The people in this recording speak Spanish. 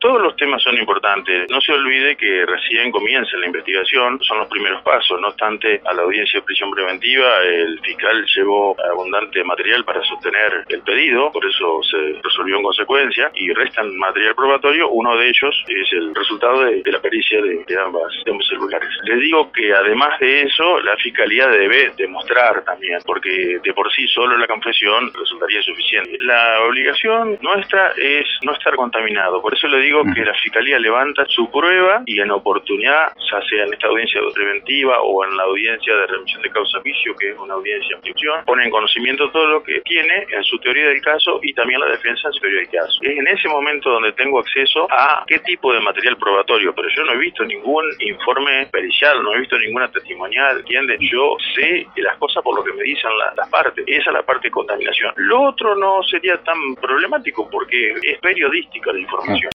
Todos los temas son importantes. No se olvide que recién comienza la investigación, son los primeros pasos. No obstante, a la audiencia de prisión preventiva, el fiscal llevó abundante material para sostener el pedido, por eso se resolvió en consecuencia, y restan material probatorio. Uno de ellos es el resultado de la pericia de ambos celulares. Les digo que además de eso, la fiscalía debe demostrar también, porque de por sí solo la confesión resultaría insuficiente. La obligación nuestra es no estar contaminado, por eso le digo que la fiscalía levanta su prueba y en oportunidad, ya sea en esta audiencia preventiva o en la audiencia de remisión de causa vicio, que es una audiencia de instrucción, pone en conocimiento todo lo que tiene en su teoría del caso y también la defensa en su teoría del caso. Es en ese momento donde tengo acceso a qué tipo de material probatorio, pero yo no he visto ningún informe pericial, no he visto ninguna testimonial, ¿entiendes? Yo sé las cosas por lo que me dicen las partes. Esa es la parte de contaminación. Lo otro no sería tan problemático porque es periodística la información.